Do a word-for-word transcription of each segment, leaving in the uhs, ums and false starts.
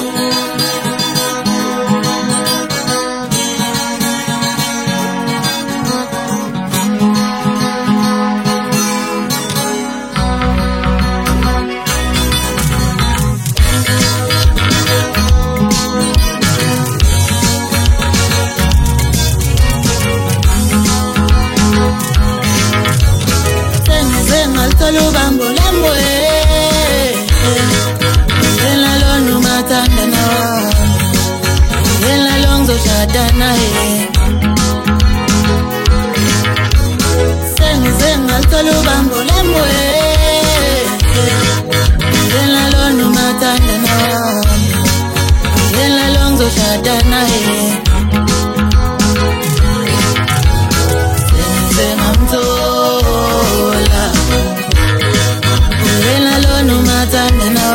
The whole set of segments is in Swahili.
Lubambo lambo eh Ela lonu matanda na Ela longo shadana eh Sengi zenga lubambo lambo eh Ela lonu matanda na Ela longo shadana eh Sengi zenga mtola Ela lonu matanda na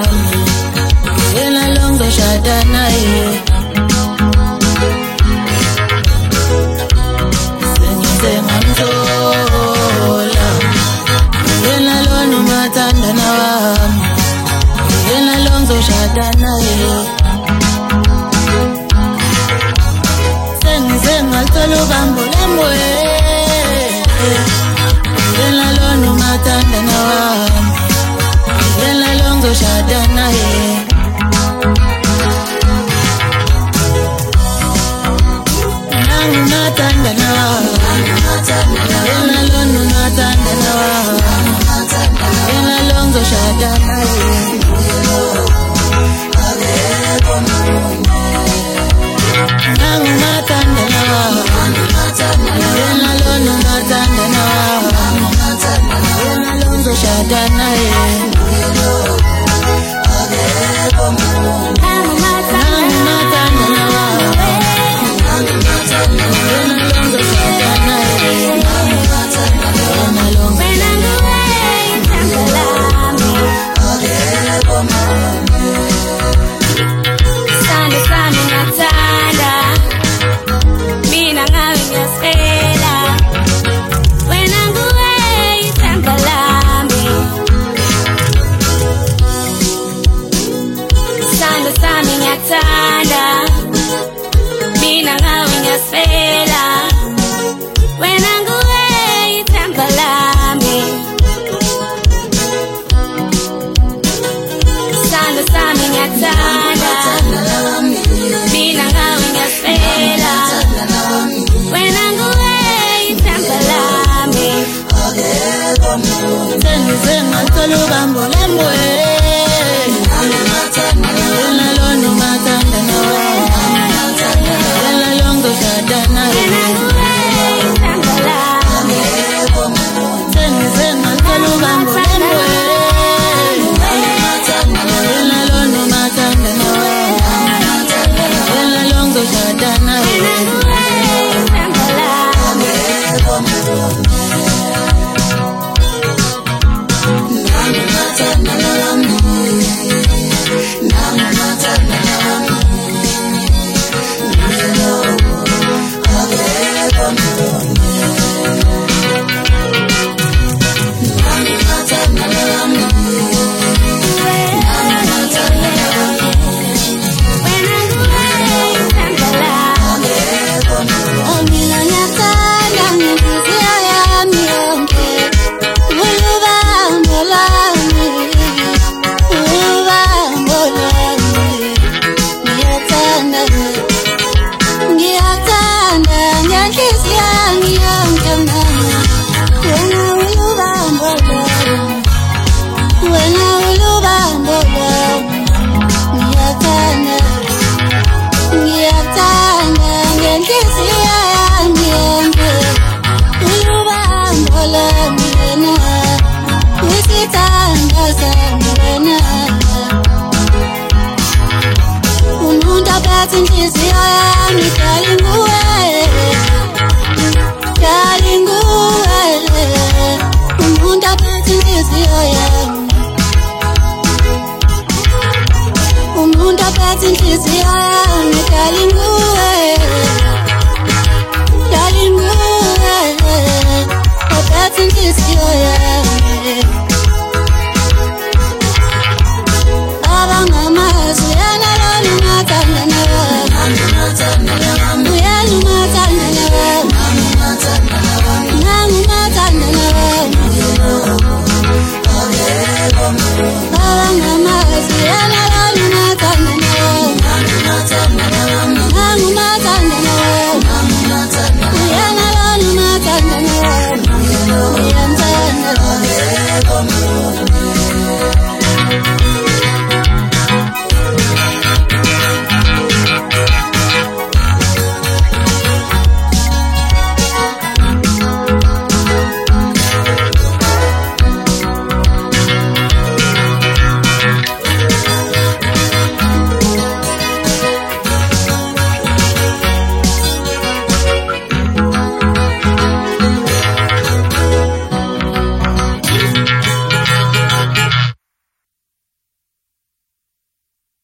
Ela longo shadana eh Sengi zenga mtola Ela lonu matanda na Ela longo shadana eh Sengi zenga lubambo lambo eh Ela lonu matanda na Ela longo shadana eh Nangu matanda na Ela lonu matanda na Ela longo shadana eh Nangu matanda na Ela lonu matanda na Ela longo shadana eh Lubambo lambo eh Ela lonu matanda na Ela longo shadana eh Sengi zenga lubambo lambo eh Ela lonu matanda na Ela longo shadana eh Abang amazuyana Banga